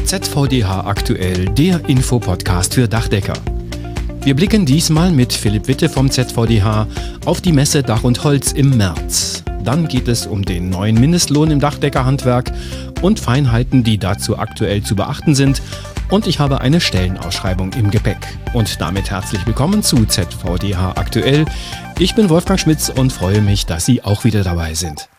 ZVDH aktuell, der Infopodcast für Dachdecker. Wir blicken diesmal mit Philipp Witte vom ZVDH auf die Messe Dach und Holz im März. Dann geht es um den neuen Mindestlohn im Dachdeckerhandwerk und Feinheiten, die dazu aktuell zu beachten sind. Und ich habe eine Stellenausschreibung im Gepäck. Und damit herzlich willkommen zu ZVDH aktuell. Ich bin Wolfgang Schmitz und freue mich, dass Sie auch wieder dabei sind.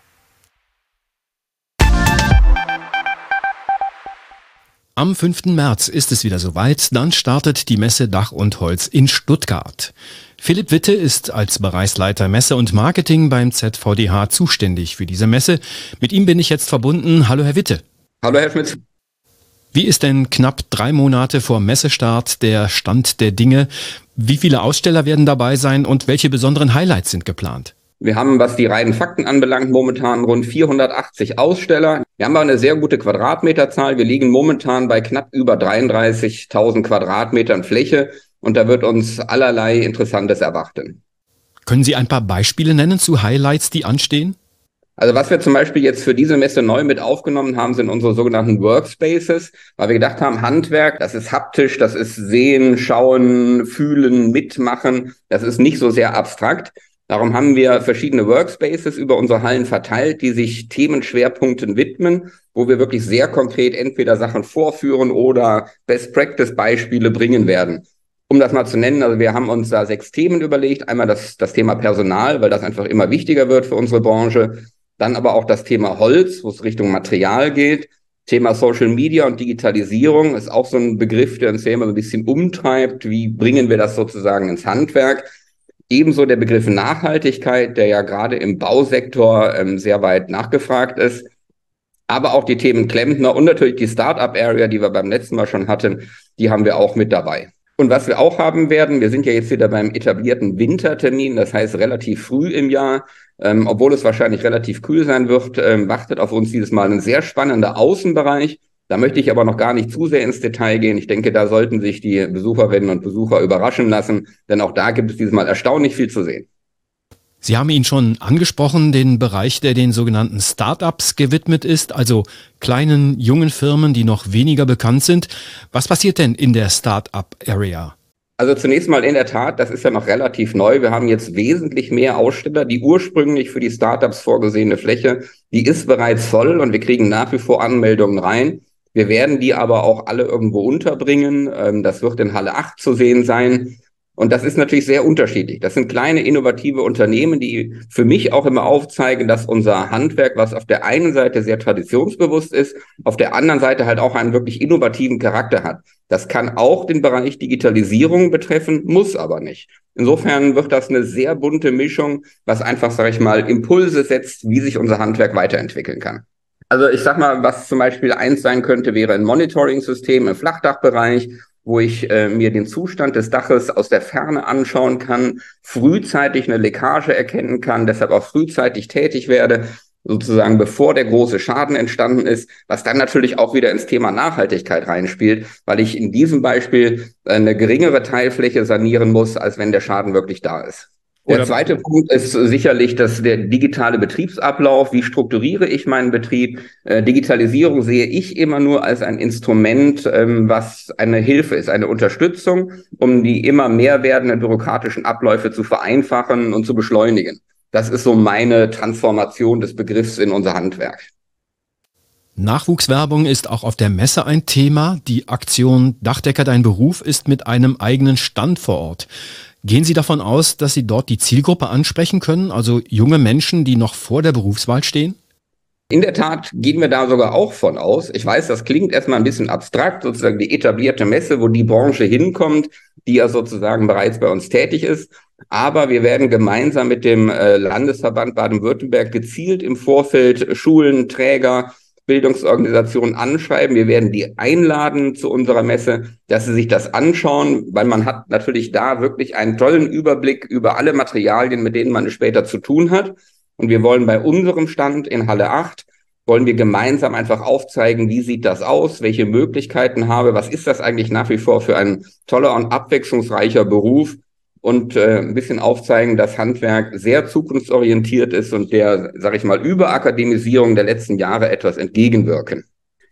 Am 5. März ist es wieder soweit, dann startet die Messe Dach und Holz in Stuttgart. Philipp Witte ist als Bereichsleiter Messe und Marketing beim ZVDH zuständig für diese Messe. Mit ihm bin ich jetzt verbunden. Hallo Herr Witte. Hallo Herr Schmitz. Wie ist denn knapp 3 Monate vor Messestart der Stand der Dinge? Wie viele Aussteller werden dabei sein und welche besonderen Highlights sind geplant? Wir haben, was die reinen Fakten anbelangt, momentan rund 480 Aussteller. Wir haben aber eine sehr gute Quadratmeterzahl. Wir liegen momentan bei knapp über 33.000 Quadratmetern Fläche und da wird uns allerlei Interessantes erwarten. Können Sie ein paar Beispiele nennen zu Highlights, die anstehen? Also was wir zum Beispiel jetzt für diese Messe neu mit aufgenommen haben, sind unsere sogenannten Workspaces, weil wir gedacht haben, Handwerk, das ist haptisch, das ist sehen, schauen, fühlen, mitmachen, das ist nicht so sehr abstrakt. Darum haben wir verschiedene Workspaces über unsere Hallen verteilt, die sich Themenschwerpunkten widmen, wo wir wirklich sehr konkret entweder Sachen vorführen oder Best-Practice-Beispiele bringen werden. Um das mal zu nennen, also wir haben uns da 6 Themen überlegt. Einmal das Thema Personal, weil das einfach immer wichtiger wird für unsere Branche. Dann aber auch das Thema Holz, wo es Richtung Material geht. Thema Social Media und Digitalisierung ist auch so ein Begriff, der uns ja immer so ein bisschen umtreibt. Wie bringen wir das sozusagen ins Handwerk? Ebenso der Begriff Nachhaltigkeit, der ja gerade im Bausektor sehr weit nachgefragt ist. Aber auch die Themen Klempner und natürlich die Start-up-Area, die wir beim letzten Mal schon hatten, die haben wir auch mit dabei. Und was wir auch haben werden, wir sind ja jetzt wieder beim etablierten Wintertermin, das heißt relativ früh im Jahr, obwohl es wahrscheinlich relativ kühl sein wird, wartet auf uns dieses Mal ein sehr spannender Außenbereich. Da möchte ich aber noch gar nicht zu sehr ins Detail gehen. Ich denke, da sollten sich die Besucherinnen und Besucher überraschen lassen, denn auch da gibt es dieses Mal erstaunlich viel zu sehen. Sie haben ihn schon angesprochen, den Bereich, der den sogenannten Startups gewidmet ist, also kleinen, jungen Firmen, die noch weniger bekannt sind. Was passiert denn in der Startup-Area? Also zunächst mal in der Tat, das ist ja noch relativ neu. Wir haben jetzt wesentlich mehr Aussteller. Die ursprünglich für die Startups vorgesehene Fläche, die ist bereits voll und wir kriegen nach wie vor Anmeldungen rein. Wir werden die aber auch alle irgendwo unterbringen. Das wird in Halle 8 zu sehen sein. Und das ist natürlich sehr unterschiedlich. Das sind kleine, innovative Unternehmen, die für mich auch immer aufzeigen, dass unser Handwerk, was auf der einen Seite sehr traditionsbewusst ist, auf der anderen Seite halt auch einen wirklich innovativen Charakter hat. Das kann auch den Bereich Digitalisierung betreffen, muss aber nicht. Insofern wird das eine sehr bunte Mischung, was einfach, sage ich mal, Impulse setzt, wie sich unser Handwerk weiterentwickeln kann. Also ich sag mal, was zum Beispiel eins sein könnte, wäre ein Monitoring-System im Flachdachbereich, wo ich mir den Zustand des Daches aus der Ferne anschauen kann, frühzeitig eine Leckage erkennen kann, deshalb auch frühzeitig tätig werde, sozusagen bevor der große Schaden entstanden ist, was dann natürlich auch wieder ins Thema Nachhaltigkeit reinspielt, weil ich in diesem Beispiel eine geringere Teilfläche sanieren muss, als wenn der Schaden wirklich da ist. Der zweite Punkt ist sicherlich der digitale Betriebsablauf. Wie strukturiere ich meinen Betrieb? Digitalisierung sehe ich immer nur als ein Instrument, was eine Hilfe ist, eine Unterstützung, um die immer mehr werdenden bürokratischen Abläufe zu vereinfachen und zu beschleunigen. Das ist so meine Transformation des Begriffs in unser Handwerk. Nachwuchswerbung ist auch auf der Messe ein Thema. Die Aktion Dachdecker dein Beruf ist mit einem eigenen Stand vor Ort. Gehen Sie davon aus, dass Sie dort die Zielgruppe ansprechen können, also junge Menschen, die noch vor der Berufswahl stehen? In der Tat gehen wir da sogar auch von aus. Ich weiß, das klingt erstmal ein bisschen abstrakt, sozusagen die etablierte Messe, wo die Branche hinkommt, die ja sozusagen bereits bei uns tätig ist. Aber wir werden gemeinsam mit dem Landesverband Baden-Württemberg gezielt im Vorfeld Schulen, Träger, Bildungsorganisationen anschreiben. Wir werden die einladen zu unserer Messe, dass sie sich das anschauen, weil man hat natürlich da wirklich einen tollen Überblick über alle Materialien, mit denen man es später zu tun hat. Und wir wollen bei unserem Stand in Halle 8, wollen wir gemeinsam einfach aufzeigen, wie sieht das aus, welche Möglichkeiten habe, was ist das eigentlich nach wie vor für ein toller und abwechslungsreicher Beruf und ein bisschen aufzeigen, dass Handwerk sehr zukunftsorientiert ist und der, sage ich mal, Überakademisierung der letzten Jahre etwas entgegenwirken.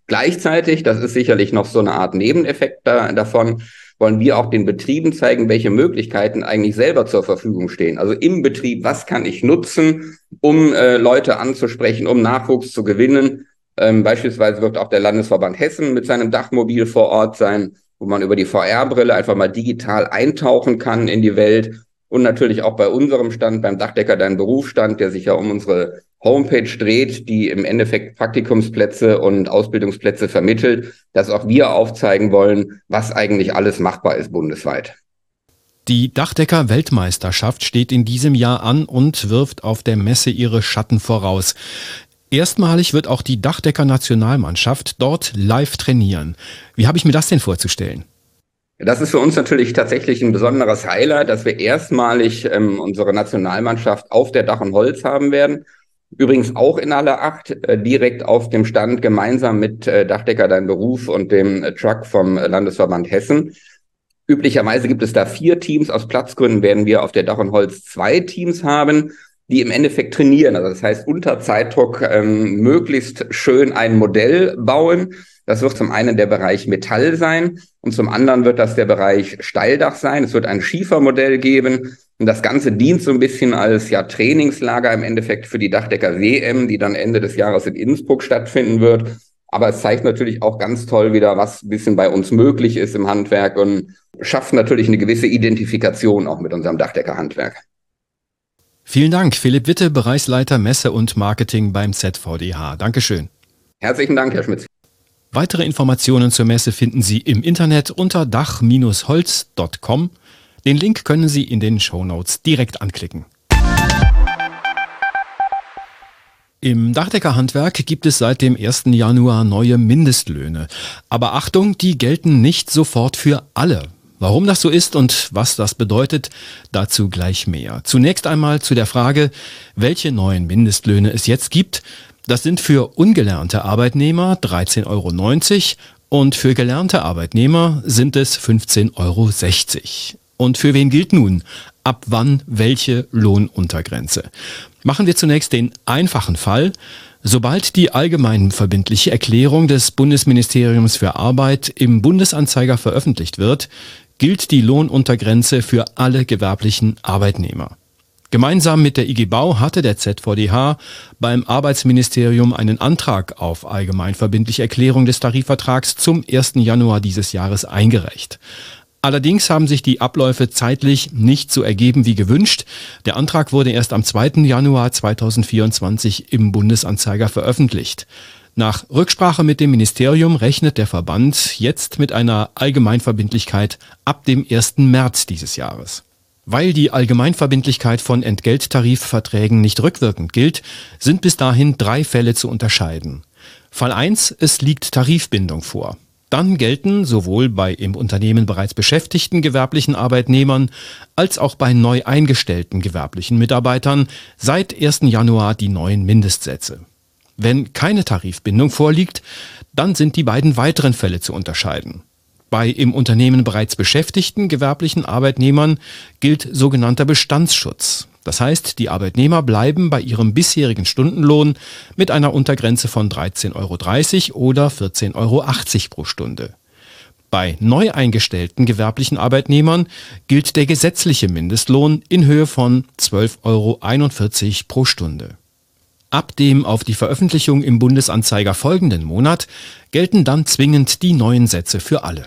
Gleichzeitig, das ist sicherlich noch so eine Art Nebeneffekt davon, wollen wir auch den Betrieben zeigen, welche Möglichkeiten eigentlich selber zur Verfügung stehen. Also im Betrieb, was kann ich nutzen, um Leute anzusprechen, um Nachwuchs zu gewinnen. Beispielsweise wird auch der Landesverband Hessen mit seinem Dachmobil vor Ort sein, wo man über die VR-Brille einfach mal digital eintauchen kann in die Welt. Und natürlich auch bei unserem Stand, beim Dachdecker Dein Berufsstand, der sich ja um unsere Homepage dreht, die im Endeffekt Praktikumsplätze und Ausbildungsplätze vermittelt, dass auch wir aufzeigen wollen, was eigentlich alles machbar ist bundesweit. Die Dachdecker-Weltmeisterschaft steht in diesem Jahr an und wirft auf der Messe ihre Schatten voraus. Erstmalig wird auch die Dachdecker-Nationalmannschaft dort live trainieren. Wie habe ich mir das denn vorzustellen? Das ist für uns natürlich tatsächlich ein besonderes Highlight, dass wir erstmalig unsere Nationalmannschaft auf der Dach und Holz haben werden. Übrigens auch in Halle 8, direkt auf dem Stand, gemeinsam mit Dachdecker Dein Beruf und dem Truck vom Landesverband Hessen. Üblicherweise gibt es da 4 Teams. Aus Platzgründen werden wir auf der Dach und Holz 2 Teams haben, die im Endeffekt trainieren. Also das heißt, unter Zeitdruck möglichst schön ein Modell bauen. Das wird zum einen der Bereich Metall sein und zum anderen wird das der Bereich Steildach sein. Es wird ein Schiefermodell geben und das Ganze dient so ein bisschen als Trainingslager im Endeffekt für die Dachdecker WM, die dann Ende des Jahres in Innsbruck stattfinden wird. Aber es zeigt natürlich auch ganz toll wieder, was ein bisschen bei uns möglich ist im Handwerk und schafft natürlich eine gewisse Identifikation auch mit unserem Dachdeckerhandwerk. Vielen Dank, Philipp Witte, Bereichsleiter Messe und Marketing beim ZVDH. Dankeschön. Herzlichen Dank, Herr Schmitz. Weitere Informationen zur Messe finden Sie im Internet unter dach-holz.com. Den Link können Sie in den Shownotes direkt anklicken. Im Dachdeckerhandwerk gibt es seit dem 1. Januar neue Mindestlöhne. Aber Achtung, die gelten nicht sofort für alle. Warum das so ist und was das bedeutet, dazu gleich mehr. Zunächst einmal zu der Frage, welche neuen Mindestlöhne es jetzt gibt. Das sind für ungelernte Arbeitnehmer 13,90 € und für gelernte Arbeitnehmer sind es 15,60 €. Und für wen gilt nun, ab wann welche Lohnuntergrenze? Machen wir zunächst den einfachen Fall. Sobald die allgemeinverbindliche Erklärung des Bundesministeriums für Arbeit im Bundesanzeiger veröffentlicht wird, gilt die Lohnuntergrenze für alle gewerblichen Arbeitnehmer. Gemeinsam mit der IG Bau hatte der ZVDH beim Arbeitsministerium einen Antrag auf allgemeinverbindliche Erklärung des Tarifvertrags zum 1. Januar dieses Jahres eingereicht. Allerdings haben sich die Abläufe zeitlich nicht so ergeben wie gewünscht. Der Antrag wurde erst am 2. Januar 2024 im Bundesanzeiger veröffentlicht. Nach Rücksprache mit dem Ministerium rechnet der Verband jetzt mit einer Allgemeinverbindlichkeit ab dem 1. März dieses Jahres. Weil die Allgemeinverbindlichkeit von Entgelttarifverträgen nicht rückwirkend gilt, sind bis dahin 3 Fälle zu unterscheiden. Fall 1, es liegt Tarifbindung vor. Dann gelten sowohl bei im Unternehmen bereits beschäftigten gewerblichen Arbeitnehmern als auch bei neu eingestellten gewerblichen Mitarbeitern seit 1. Januar die neuen Mindestsätze. Wenn keine Tarifbindung vorliegt, dann sind die beiden weiteren Fälle zu unterscheiden. Bei im Unternehmen bereits beschäftigten gewerblichen Arbeitnehmern gilt sogenannter Bestandsschutz. Das heißt, die Arbeitnehmer bleiben bei ihrem bisherigen Stundenlohn mit einer Untergrenze von 13,30 € oder 14,80 € pro Stunde. Bei neu eingestellten gewerblichen Arbeitnehmern gilt der gesetzliche Mindestlohn in Höhe von 12,41 € pro Stunde. Ab dem auf die Veröffentlichung im Bundesanzeiger folgenden Monat gelten dann zwingend die neuen Sätze für alle.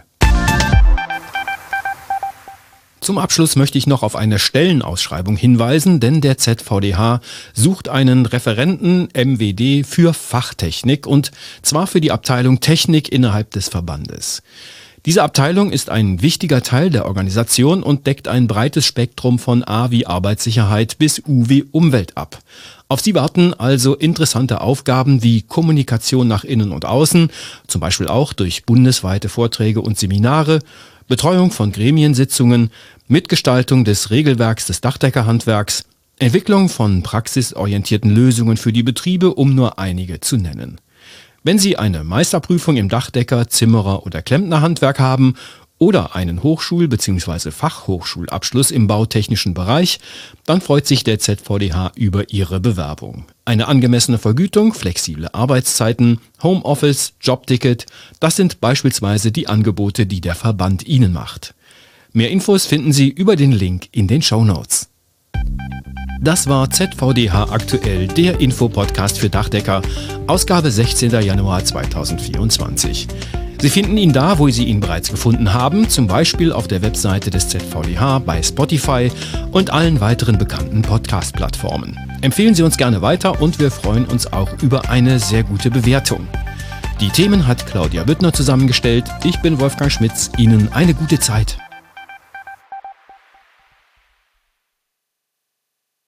Zum Abschluss möchte ich noch auf eine Stellenausschreibung hinweisen, denn der ZVDH sucht einen Referenten MWD für Fachtechnik und zwar für die Abteilung Technik innerhalb des Verbandes. Diese Abteilung ist ein wichtiger Teil der Organisation und deckt ein breites Spektrum von A wie Arbeitssicherheit bis U wie Umwelt ab. Auf Sie warten also interessante Aufgaben wie Kommunikation nach innen und außen, zum Beispiel auch durch bundesweite Vorträge und Seminare, Betreuung von Gremiensitzungen, Mitgestaltung des Regelwerks des Dachdeckerhandwerks, Entwicklung von praxisorientierten Lösungen für die Betriebe, um nur einige zu nennen. Wenn Sie eine Meisterprüfung im Dachdecker-, Zimmerer- oder Klempnerhandwerk haben oder einen Hochschul- bzw. Fachhochschulabschluss im bautechnischen Bereich, dann freut sich der ZVDH über Ihre Bewerbung. Eine angemessene Vergütung, flexible Arbeitszeiten, Homeoffice, Jobticket, das sind beispielsweise die Angebote, die der Verband Ihnen macht. Mehr Infos finden Sie über den Link in den Shownotes. Das war ZVDH aktuell, der Infopodcast für Dachdecker, Ausgabe 16. Januar 2024. Sie finden ihn da, wo Sie ihn bereits gefunden haben, zum Beispiel auf der Webseite des ZVDH, bei Spotify und allen weiteren bekannten Podcast-Plattformen. Empfehlen Sie uns gerne weiter und wir freuen uns auch über eine sehr gute Bewertung. Die Themen hat Claudia Büttner zusammengestellt. Ich bin Wolfgang Schmitz. Ihnen eine gute Zeit.